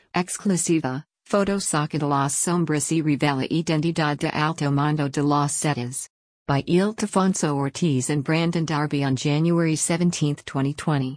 Exclusiva, foto saca de las sombras y revela identidad de alto mando de las setas. By Ildefonso Ortiz and Brandon Darby on January 17, 2020.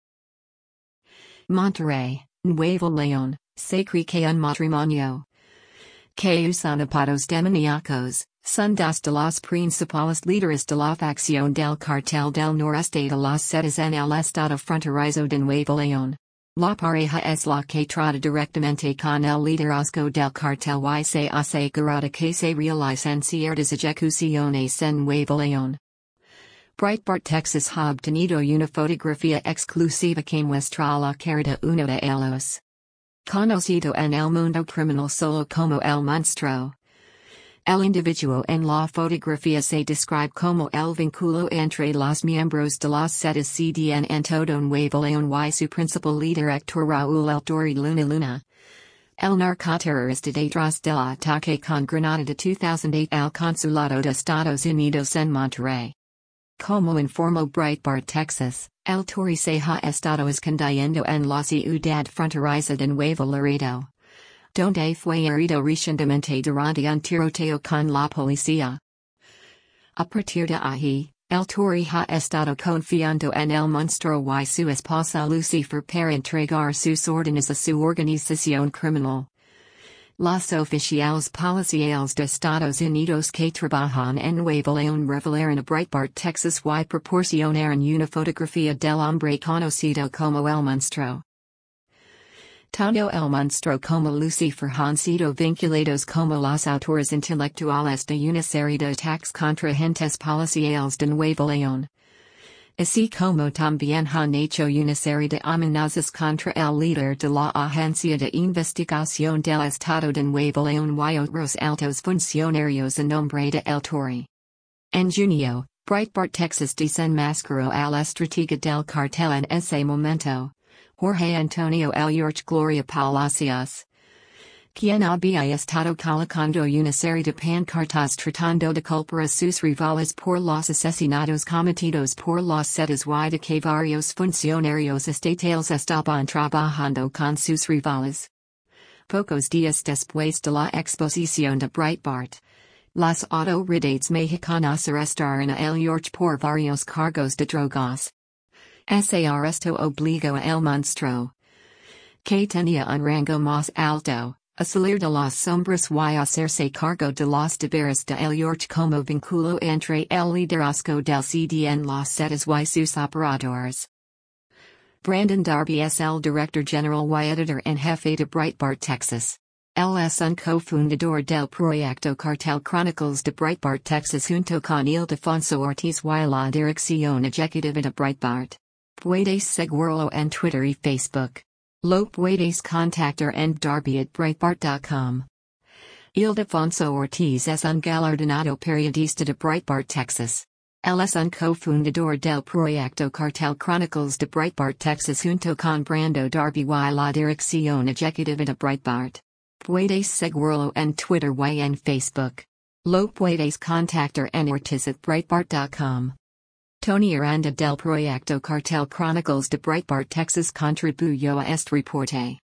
Monterrey, Nuevo León, se cree que un matrimonio que usan apodos demoníacos, son dos de los principales líderes de la facción del cartel del noreste de las setas en el estado fronterizo de Nuevo León. La pareja es la que trata directamente con el liderazgo del cartel y se asegura que se realicen ciertas ejecuciones en Nuevo León. Breitbart Texas ha obtenido una fotografía exclusiva que muestra la cara de uno de ellos. Conocido en el mundo criminal solo como el monstruo. El individuo en la fotografía se describe como el vínculo entre los miembros de las setas CDN en todo Nuevo León y su principal líder Héctor Raúl El Tori Luna. El narcoterrorista detrás del ataque con granada de 2008 al consulado de Estados Unidos en Monterrey. Como informó Breitbart Texas, El Tori se ha estado escondiendo en la ciudad fronteriza de Nuevo Laredo, donde fue herido recientemente durante un tiroteo con la policía. A partir de ahí, El Tori ha estado confiando en el monstruo y su esposa Lucifer para entregar sus órdenes a su organización criminal. Los oficiales policiales de Estados Unidos que trabajan en Nuevo León revelaron a Breitbart Texas y proporcionaron una fotografía del hombre conocido como el monstruo. Tanto el monstruo como Lucifer han sido vinculados como los autores intelectuales de una serie de ataques contra agentes policiales de Nuevo León. Así como también han hecho una serie de amenazas contra el líder de la Agencia de Investigación del Estado de Nuevo León y otros altos funcionarios en nombre de El Tori. En junio, Breitbart Texas desenmascaró al estratega del cartel en ese momento, Jorge Antonio Elorch Gloria Palacios, quien había estado colocando una serie de pancartas tratando de culpar a sus rivales por los asesinatos cometidos por los setas y de que varios funcionarios estatales estaban trabajando con sus rivales. Pocos días después de la exposición de Breitbart, las autoridades mexicanas arrestaron a Elorch por varios cargos de drogas. Ese arresto obligó a el monstruo, que tenía un rango más alto, a salir de las sombras y hacerse cargo de los deberes de Elorch como vínculo entre el liderazgo del CDN las setas y sus operadores. Brandon Darby es el director general y editor en jefe de Breitbart Texas. Él es un cofundador del proyecto Cartel Chronicles de Breitbart Texas junto con Ildefonso Ortiz y la dirección ejecutiva de Breitbart. Puedes seguirlo en Twitter y Facebook. Lo puedes contactar en darby@breitbart.com. Ildefonso Ortiz es un galardonado periodista de Breitbart Texas. Él es un cofundador del proyecto Cartel Chronicles de Breitbart Texas junto con Brando Darby y la dirección ejecutiva de Breitbart. Puedes seguirlo en Twitter y en Facebook. Lo puedes contactar en ortiz@breitbart.com. Tony Aranda del proyecto Cartel Chronicles de Breitbart Texas contribuyó a este reporte.